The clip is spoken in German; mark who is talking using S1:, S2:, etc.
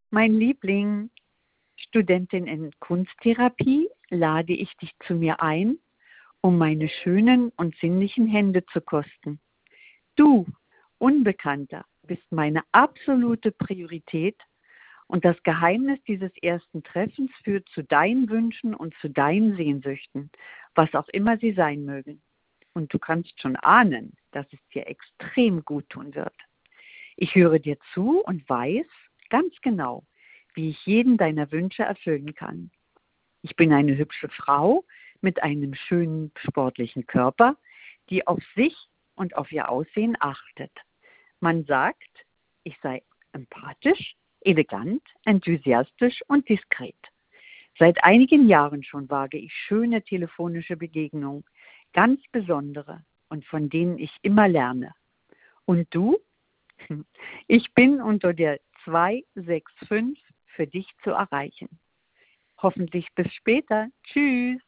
S1: Mein Liebling, Studentin in Kunsttherapie, lade ich dich zu mir ein, um meine schönen und sinnlichen Hände zu kosten. Du, Unbekannter, bist meine absolute Priorität und das Geheimnis dieses ersten Treffens führt zu deinen Wünschen und zu deinen Sehnsüchten, was auch immer sie sein mögen. Und du kannst schon ahnen, dass es dir extrem gut tun wird. Ich höre dir zu und weiß ganz genau, wie ich jeden deiner Wünsche erfüllen kann. Ich bin eine hübsche Frau mit einem schönen sportlichen Körper, die auf sich und auf ihr Aussehen achtet. Man sagt, ich sei empathisch, elegant, enthusiastisch und diskret. Seit einigen Jahren schon wage ich schöne telefonische Begegnungen, ganz besondere und von denen ich immer lerne. Und du? Ich bin unter der 265 für dich zu erreichen. Hoffentlich bis später. Tschüss.